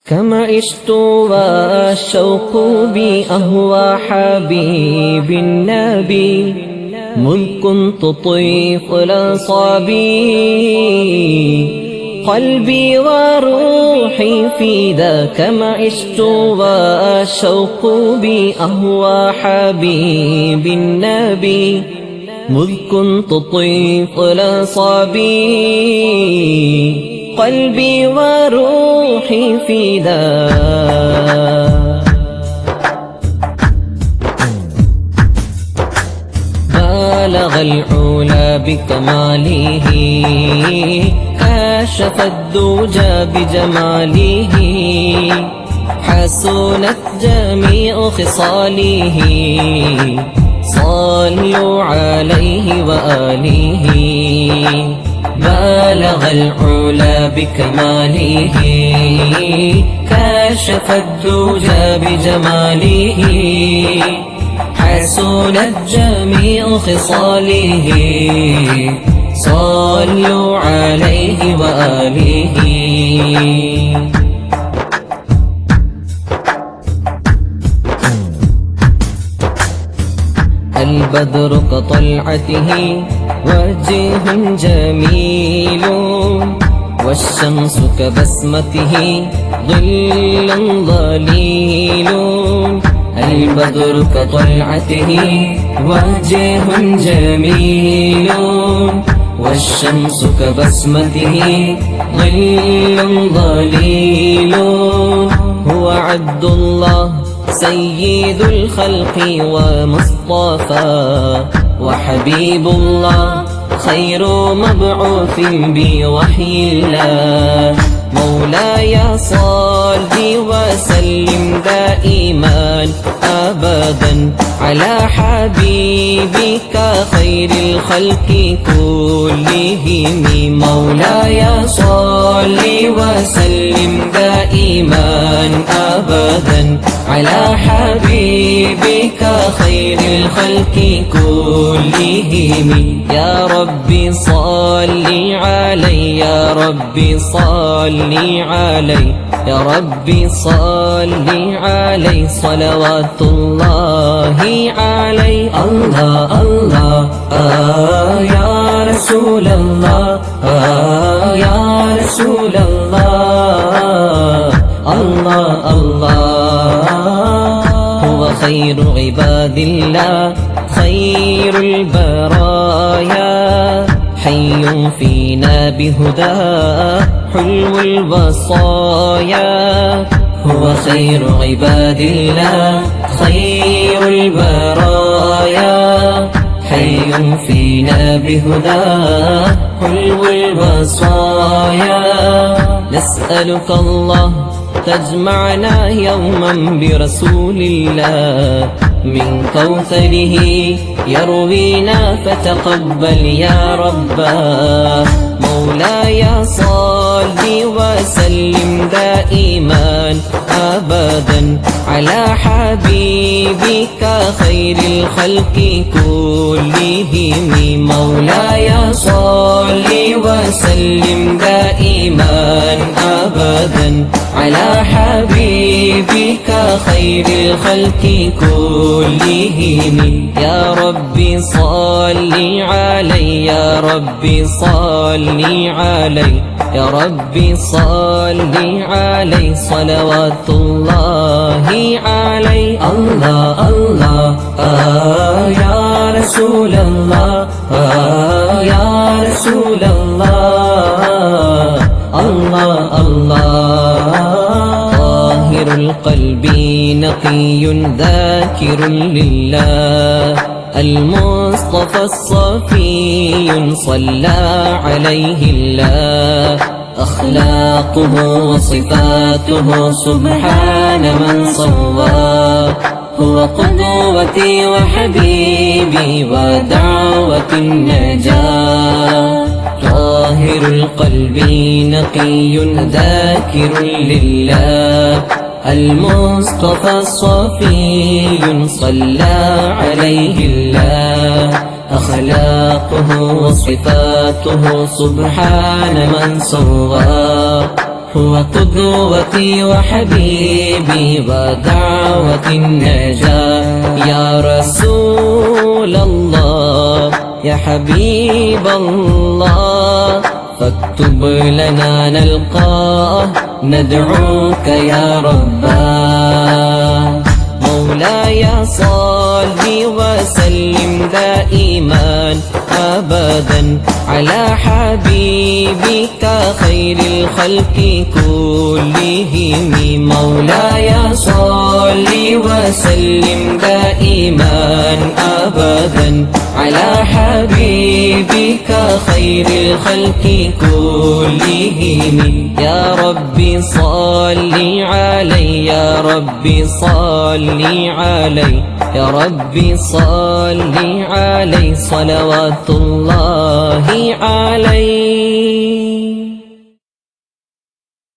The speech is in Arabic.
كما عشت والشوق بي أهوى حبيب النبي مذ كنت طفلا صبي قلبي وروحي في ذاك كما عشت والشوق بي أهوى حبيب النبي مذ كنت طفلا صبي قلبي وروحي في ذاك بالغ العلا بكماله كاشف الدجى بجماله حسنت جميع خصاله صلوا عليه وآله بالغ العلا بكماله كاشف الدجى بجماله حسنت جميع خصاله صلوا عليه وآله البدر كطلعته وجه جميل والشمس كبسمته ظل ظليل البدر كطلعته وجه جميل والشمس كبسمته ظل ظليل هو عبد الله سيد الخلق ومصطفى وحبيب الله خير مبعوث بوحي الله مولاي صل وسلم دائما أبدا على حبيبك خير الخلق كلهم مولاي صل وسلم دائما أبدا على حبيبك خير الخلق كلهم يا ربي صل علي يا ربي صل علي يا ربي صل علي صلوات الله علي الله الله يا رسول الله يا رسول الله الله الله هو خير عباد الله خير البرايا حي فينا بهداه حلو الوصايا هو خير عباد الله خير البرايا حي فينا بهداه حلو الوصايا نسألك الله تجمعنا يوما برسول الله من كوثره يروينا فتقبل يا رباه مولاي صل وسلم دائما أبدا على حبيبك خير الخلق كلهم مولاي صل وسلم دائما أبدا على حبيبك خير الخلق كلهم يا ربي صل علي يا ربي صل علي يا ربي صل علي صلوات الله علي الله الله يا رسول الله يا رسول الله الله الله طاهر القلب نقي ذاكر لله المصطفى الصفي صلى عليه الله أخلاقه وصفاته سبحان من صوى هو قدوتي وحبيبي ودعوة النجاة طاهر القلب نقي ذاكر لله المصطفى الصفي صلى عليه الله أخلاقه وصفاته سبحان من سوى هو قدوتي وحبيبي ودعوة النجاة. يا رسول الله يا حبيب الله، فاكتب لنا نلقاه ندعوك يا رباه. مولاي صل وسلم دائما أبدا على حبيبك خير الخلق كلهم. مولاي صل وسلم دائما أبدا على حبيبك خير الخلق كلهم. يا ربي صل علي، يا ربي صل علي، يا ربي صل علي، صلوات الله عليه.